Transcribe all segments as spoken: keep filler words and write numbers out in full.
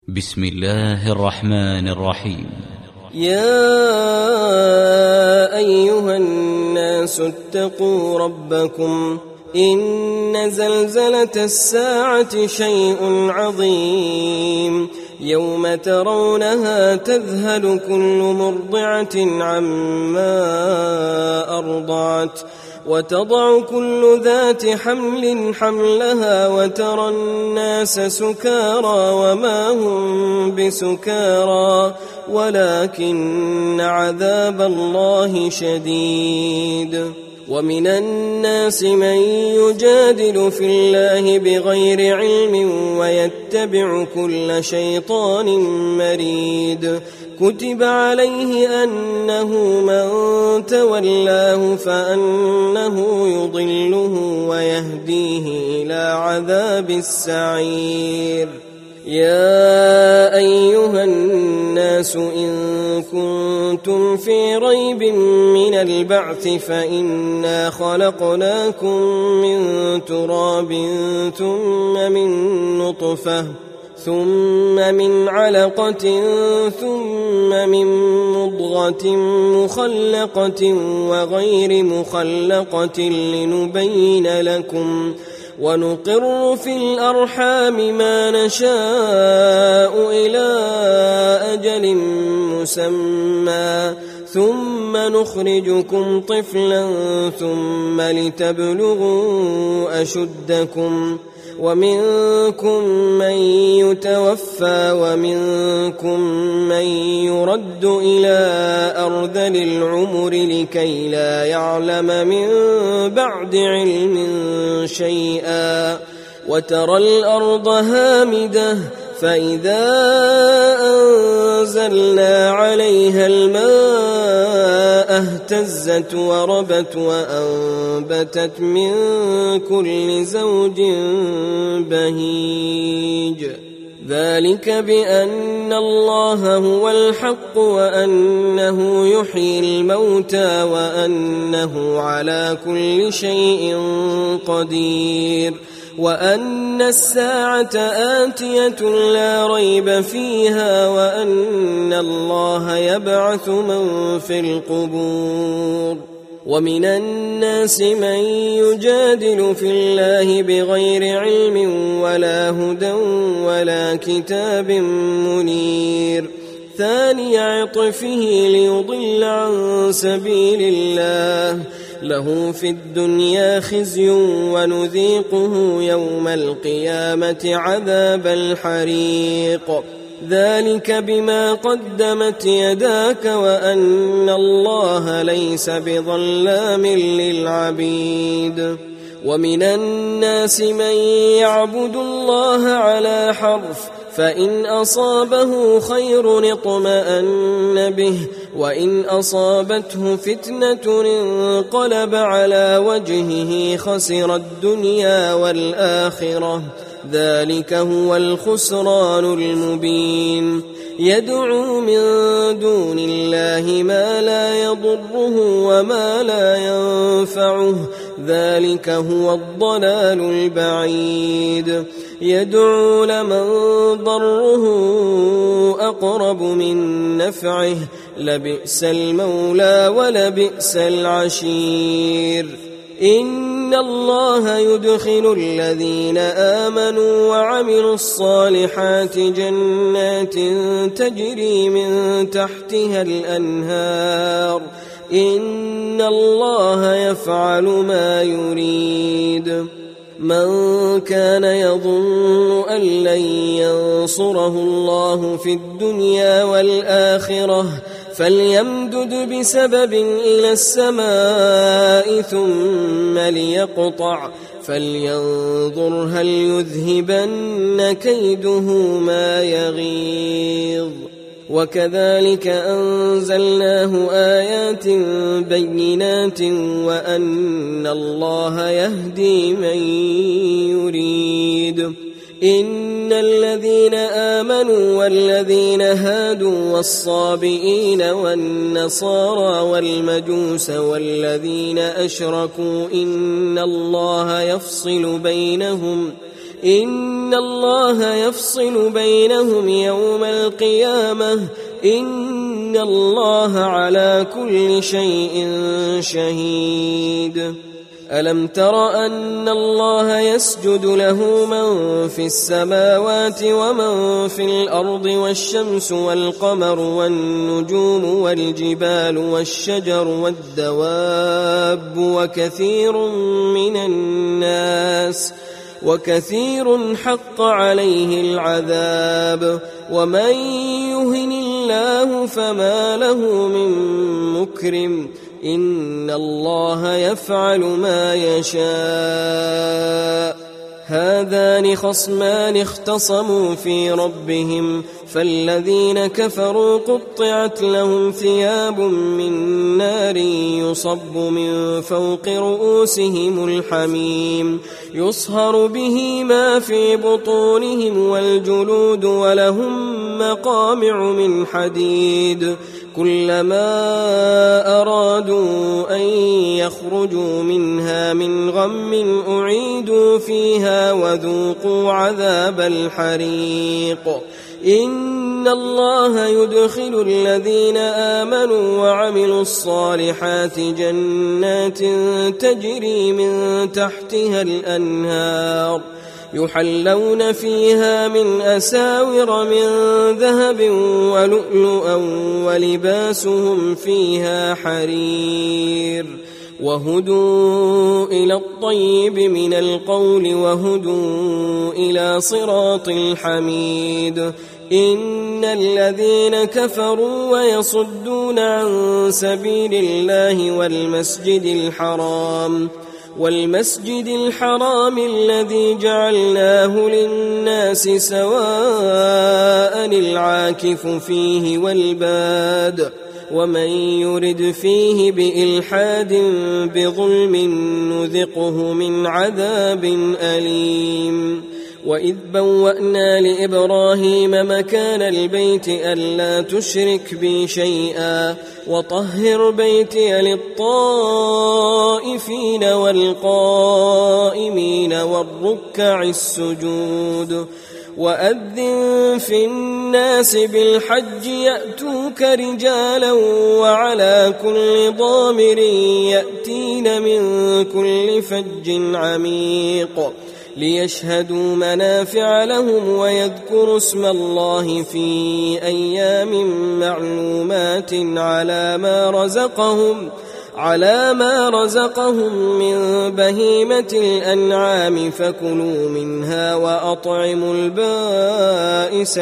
بسم الله الرحمن الرحيم. يا أيها الناس اتقوا ربكم إن زلزلة الساعة شيء عظيم يوم ترونها تذهل كل مرضعة عما أرضعت وتضع كل ذات حمل حملها وترى الناس سكارى وما هم بسكارى ولكن عذاب الله شديد. ومن الناس من يجادل في الله بغير علم ويتبع كل شيطان مريد. كتب عليه أنه من تولاه فأنه يضله ويهديه إلى عذاب السعير. يا أيها الناس إن كنتم في ريب من البعث فإنا خلقناكم من تراب ثم من نطفة ثم من علقة ثم من مضغة مخلقة وغير مخلقة لنبين لكم ونقر في الأرحام ما نشاء إلى أجل مسمى ثم نخرجكم طفلا ثم لتبلغوا أشدكم ومنكم من يتوفى ومنكم من يرد إلى أرذل العمر لكي لا يعلم من بعد علم شيئا. وترى الأرض هامدة فإذا أنزلنا عليها الماء اهتزت وربت وأنبتت من كل زوج بهيج. ذلك بأن الله هو الحق وأنه يحيي الموتى وأنه على كل شيء قدير وأن الساعة آتية لا ريب فيها وأن الله يبعث من في القبور. ومن الناس من يجادل في الله بغير علم ولا هدى ولا كتاب منير. ثاني عطفه ليضل عن سبيل الله له في الدنيا خزي ونذيقه يوم القيامة عذاب الحريق. ذلك بما قدمت يداك وأن الله ليس بظلام للعبيد. ومن الناس من يعبد الله على حرف فإن أصابه خير اطمأن به وإن أصابته فتنة انقلب على وجهه خسر الدنيا والآخرة. ذلك هو الخسران المبين. يدعو من دون الله ما لا يضره وما لا ينفعه ذلك هو الضلال البعيد. يدعو لمن ضره أقرب من نفعه لبئس المولى ولبئس العشير. إن الله يدخل الذين آمنوا وعملوا الصالحات جنات تجري من تحتها الأنهار إن الله يفعل ما يريد. من كان يظن أن لن ينصره الله في الدنيا والآخرة فليمدد بسبب إلى السماء ثم ليقطع فلينظر هل يذهبن كيده ما يغيظ. وكذلك أنزلناه آيات بينات وأن الله يهدي من يريد. إن الذين آمنوا والذين هادوا والصابئين والنصارى والمجوس والذين أشركوا إن الله يفصل بينهم إن الله يفصل بينهم يوم القيامة إن الله على كل شيء شهيد ألم تر أن الله يسجد له من في السماوات ومن في الأرض والشمس والقمر والنجوم والجبال والشجر والدواب وكثير من الناس وكثير حق عليه العذاب ومن يهن الله فما له من مكرم إن الله يفعل ما يشاء هذان خصمان اختصموا في ربهم فالذين كفروا قطعت لهم ثياب من نار يصب من فوق رؤوسهم الحميم يصهر به ما في بطونهم والجلود ولهم مقامع من حديد كلما أرادوا أن يخرجوا منها من غم أعيدوا فيها وذوقوا عذاب الحريق إن الله يدخل الذين آمنوا وعملوا الصالحات جنات تجري من تحتها الأنهار يحلون فيها من أساور من ذهب ولؤلؤا ولباسهم فيها حرير وهدوا إلى الطيب من القول وهدوا إلى صراط الحميد إن الذين كفروا ويصدون عن سبيل الله والمسجد الحرام والمسجد الحرام الذي جعلناه للناس سواء العاكف فيه والباد ومن يرد فيه بإلحاد بظلم نذقه من عذاب أليم وإذ بوأنا لإبراهيم مكان البيت ألا تشرك بي شيئا وطهر بيتي للطائفين والقائمين والركع السجود وأذن في الناس بالحج يأتوك رجالا وعلى كل ضامر يأتين من كل فج عميق ليشهدوا منافع لهم ويذكروا اسم الله في أيام معلومات على ما رزقهم على ما رزقهم من بهيمة الأنعام فكلوا منها وأطعموا البائس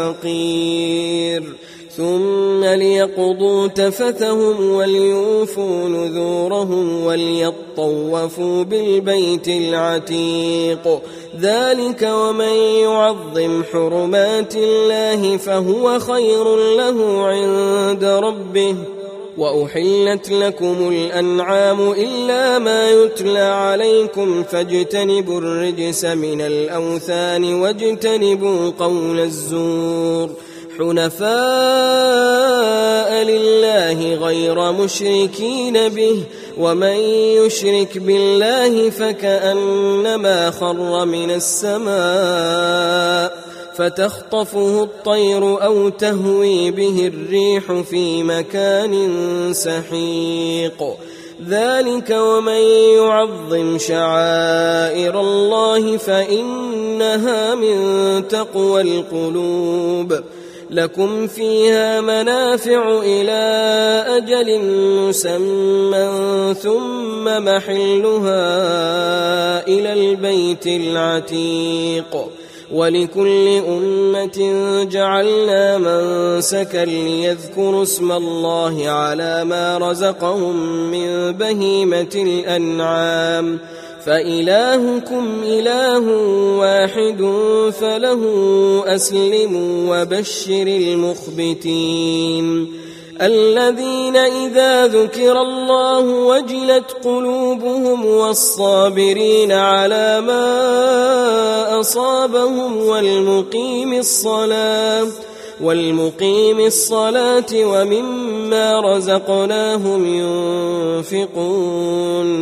الفقير ثم ليقضوا تفثهم وليوفوا نذورهم وليطوفوا بالبيت العتيق ذلك ومن يعظم حرمات الله فهو خير له عند ربه وأحلت لكم الأنعام إلا ما يتلى عليكم فاجتنبوا الرجس من الأوثان واجتنبوا قول الزور حنفاء لله غير مشركين به ومن يشرك بالله فكأنما خر من السماء فتخطفه الطير أو تهوي به الريح في مكان سحيق ذلك ومن يعظم شعائر الله فإنها من تقوى القلوب لكم فيها منافع إلى أجل مسمى ثم محلها إلى البيت العتيق ولكل أمة جعلنا منسكا ليذكروا اسم الله على ما رزقهم من بهيمة الأنعام فإلهكم إله واحد فله أسلموا وبشر المخبتين الذين إذا ذكر الله وجلت قلوبهم والصابرين على ما أصابهم والمقيم الصلاة والمقيم الصلاة ومما رزقناهم ينفقون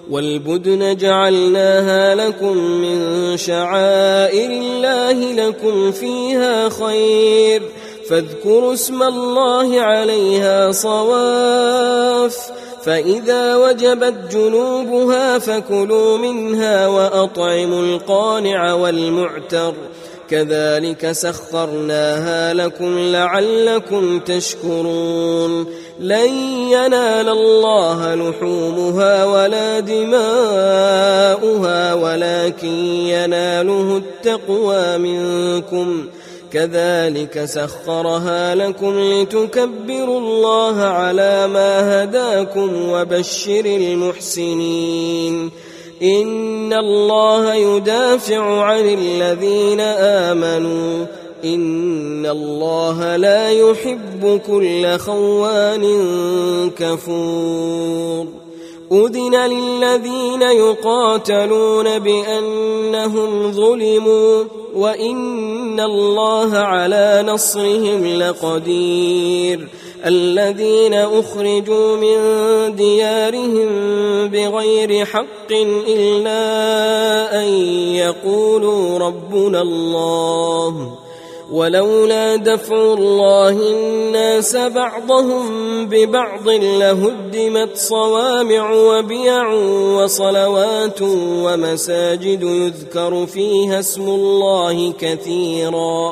والبدن جعلناها لكم من شعائر الله لكم فيها خير فاذكروا اسم الله عليها صواف فإذا وجبت جنوبها فكلوا منها وأطعموا القانع والمعتر كذلك سخرناها لكم لعلكم تشكرون لن ينال الله لحومها ولا دماؤها ولكن يناله التقوى منكم كذلك سخرها لكم لتكبروا الله على ما هداكم وبشر المحسنين إن الله يدافع عن الذين آمنوا إن الله لا يحب كل خوان كفور أذن للذين يقاتلون بأنهم ظلموا وإن الله على نصرهم لقدير الذين أخرجوا من ديارهم بغير حق إلا أن يقولوا ربنا الله ولولا دفع الله الناس بعضهم ببعض لهدمت صوامع وبيع وصلوات ومساجد يذكر فيها اسم الله كثيرا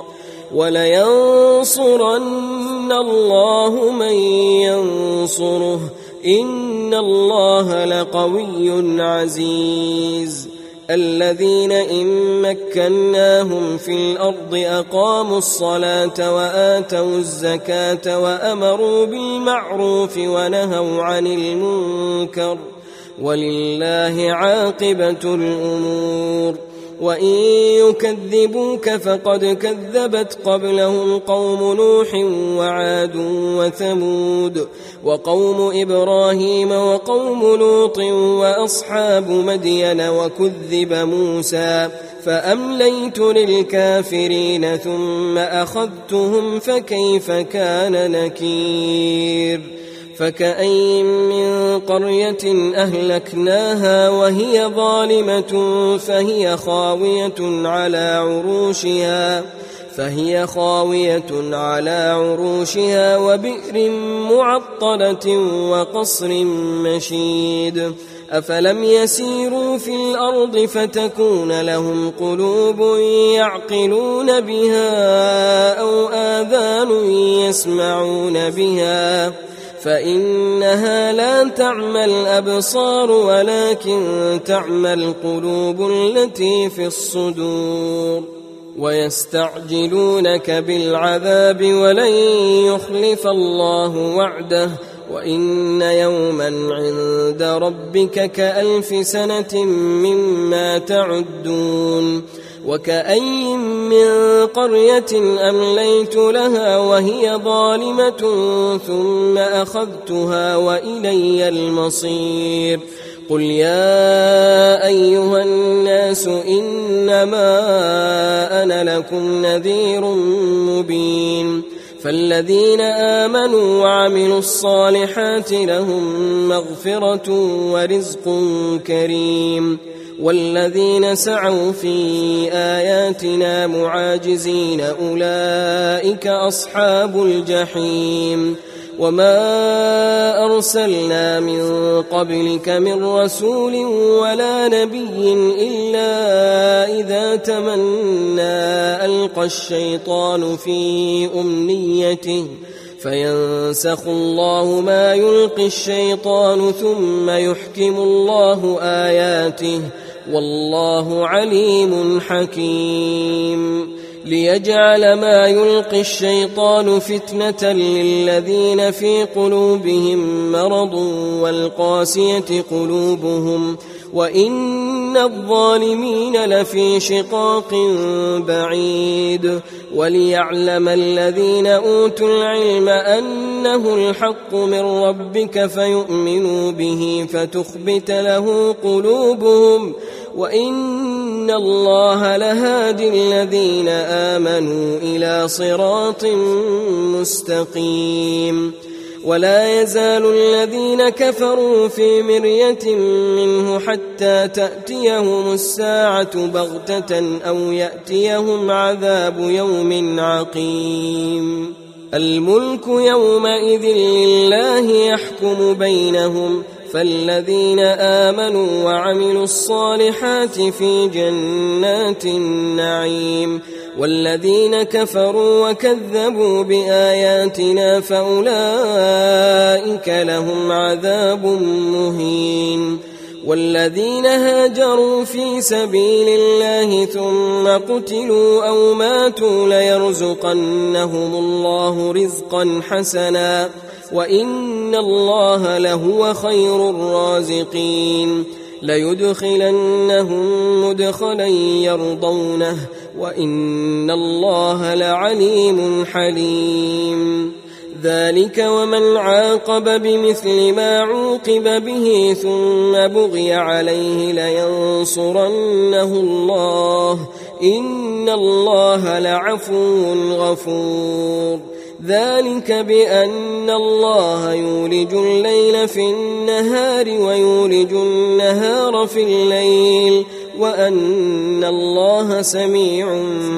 ولينصرن الله من ينصره إن الله لقوي عزيز الذين إن مكناهم في الأرض أقاموا الصلاة وآتوا الزكاة وأمروا بالمعروف ونهوا عن المنكر ولله عاقبة الأمور وإن يكذبوك فقد كذبت قبلهم قوم نوح وعاد وثمود وقوم إبراهيم وقوم لوط وأصحاب مدين وكذب موسى فأمليت للكافرين ثم أخذتهم فكيف كان نكير فكأين من قرية أهلكناها وهي ظالمة فهي خاوية على عروشها فهي خاوية على عروشها وبئر معطلة وقصر مشيد أفلم يسيروا في الأرض فتكون لهم قلوب يعقلون بها أو آذان يسمعون بها فإنها لا تعمى الأبصار ولكن تعمى القلوب التي في الصدور ويستعجلونك بالعذاب ولن يخلف الله وعده وإن يوما عند ربك كألف سنة مما تعدون وكأي من قرية أمليت لها وهي ظالمة ثم أخذتها وإلي المصير قل يا أيها الناس إنما أنا لكم نذير مبين فالذين آمنوا وعملوا الصالحات لهم مغفرة ورزق كريم والذين سعوا في آياتنا معاجزين أولئك أصحاب الجحيم وما أرسلنا من قبلك من رسول ولا نبي إلا إذا تمنى ألقى الشيطان في أمنيته فينسخ الله ما يلقي الشيطان ثم يحكم الله آياته والله عليم حكيم ليجعل ما يلقي الشيطان فتنة للذين في قلوبهم مرض والقاسية قلوبهم وإن الظالمين لفي شقاق بعيد وليعلم الذين أوتوا العلم أنه الحق من ربك فيؤمنوا به فتخبت له قلوبهم وإن الله لهادي الذين آمنوا إلى صراط مستقيم ولا يزال الذين كفروا في مرية منه حتى تأتيهم الساعة بغتة أو يأتيهم عذاب يوم عقيم الملك يومئذ لله يحكم بينهم فالذين آمنوا وعملوا الصالحات في جنات النعيم والذين كفروا وكذبوا بآياتنا فأولئك لهم عذاب مهين والذين هاجروا في سبيل الله ثم قتلوا أو ماتوا ليرزقنهم الله رزقا حسنا وإن الله لهو خير الرازقين ليدخلنهم مدخلا يرضونه وإن الله لعليم حليم ذلك ومن عاقب بمثل ما عوقب به ثم بغي عليه لينصرنه الله إن الله لعفو غفور ذلك بأن الله يولج الليل في النهار ويولج النهار في الليل وأن الله سميع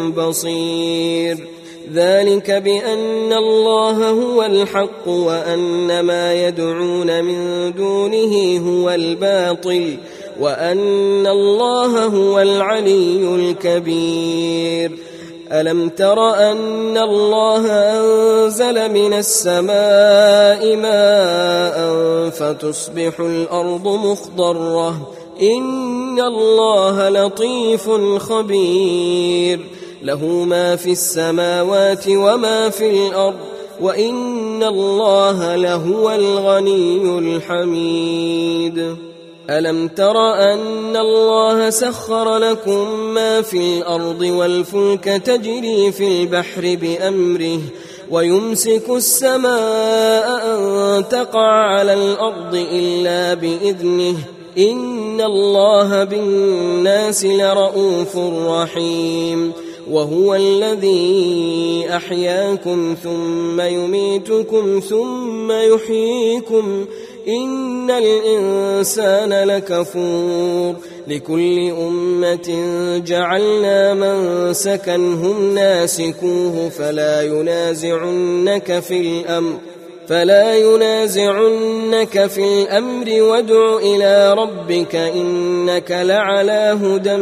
بصير ذلك بأن الله هو الحق وأن ما يدعون من دونه هو الباطل وأن الله هو العلي الكبير ألم تر أن الله أنزل من السماء ماء فتصبح الأرض مخضرة إن الله لطيف خبير له ما في السماوات وما في الأرض وإن الله لهو الغني الحميد ألم تر أن الله سخر لكم ما في الأرض والفلك تجري في البحر بأمره ويمسك السماء أن تقع على الأرض إلا بإذنه إن الله بالناس لرؤوف رحيم وهو الذي أحياكم ثم يميتكم ثم يحييكم إن الإنسان لكفور لكل أمة جعلنا منسكا هم ناسكوه فلا ينازعنك في الأمر فلا ينازعنك في الأمر وادع إلى ربك إنك لعلى هدى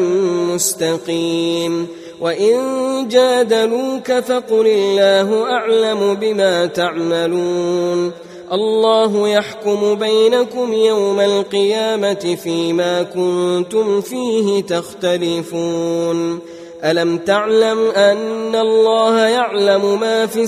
مستقيم وإن جادلوك فقل الله أعلم بما تعملون الله يحكم بينكم يوم القيامة فيما كنتم فيه تختلفون ألم تعلم أن الله يعلم ما في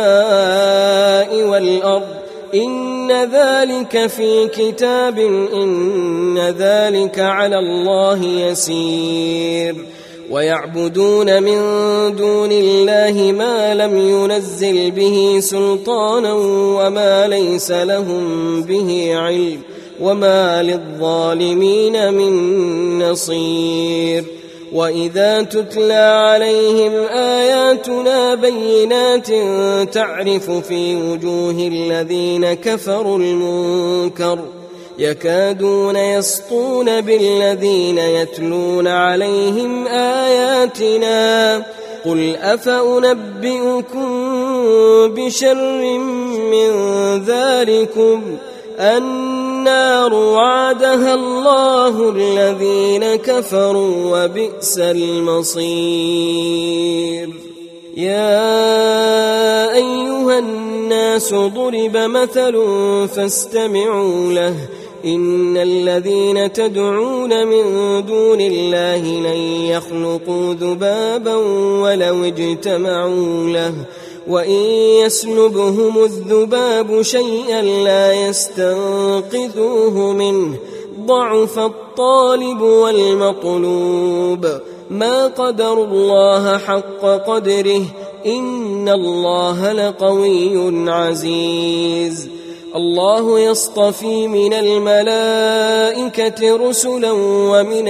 السماء والأرض إن ذلك في كتاب إن ذلك على الله يسير ويعبدون من دون الله ما لم ينزل به سلطانا وما ليس لهم به علم وما للظالمين من نصير وإذا تتلى عليهم آياتنا بينات تعرف في وجوه الذين كفروا المنكر يكادون يسطون بالذين يتلون عليهم آياتنا قل أفأنبئكم بشر من ذلكم النار وعدها الله الذين كفروا وبئس المصير يا أيها الناس ضرب مثل فاستمعوا له إن الذين تدعون من دون الله لن يخلقوا ذبابا ولو اجتمعوا له وإن يسلبهم الذباب شيئا لا يستنقذوه منه ضعف الطالب والمطلوب ما قدروا الله حق قدره إن الله لقوي عزيز الله يصطفي من الملائكة رسلا ومن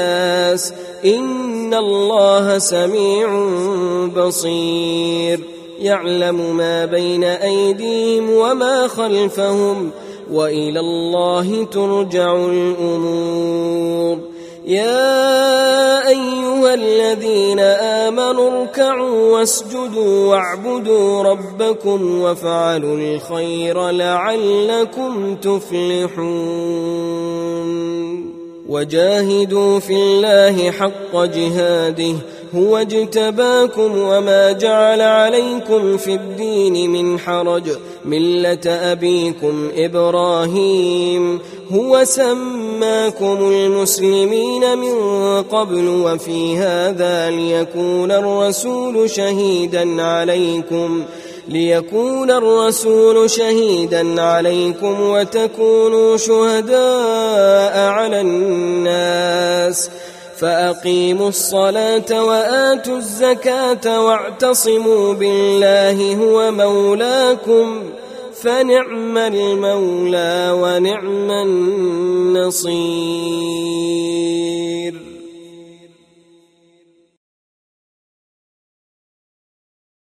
الناس إن الله سميع بصير يعلم ما بين أيديهم وما خلفهم وإلى الله ترجع الأمور. يا أيها الذين آمنوا اركعوا واسجدوا واعبدوا ربكم وافعلوا الخير لعلكم تفلحون. وجاهدوا في الله حق جهاده هو اجتباكم وما جعل عليكم في الدين من حرج ملة أبيكم إبراهيم هو سماكم المسلمين من قبل وفي هذا ليكون الرسول شهيدا عليكم ليكون الرسول شهيدا عليكم وتكونوا شهداء على الناس فأقيموا الصلاة وآتوا الزكاة واعتصموا بالله هو مولاكم فنعم المولى ونعم النصير.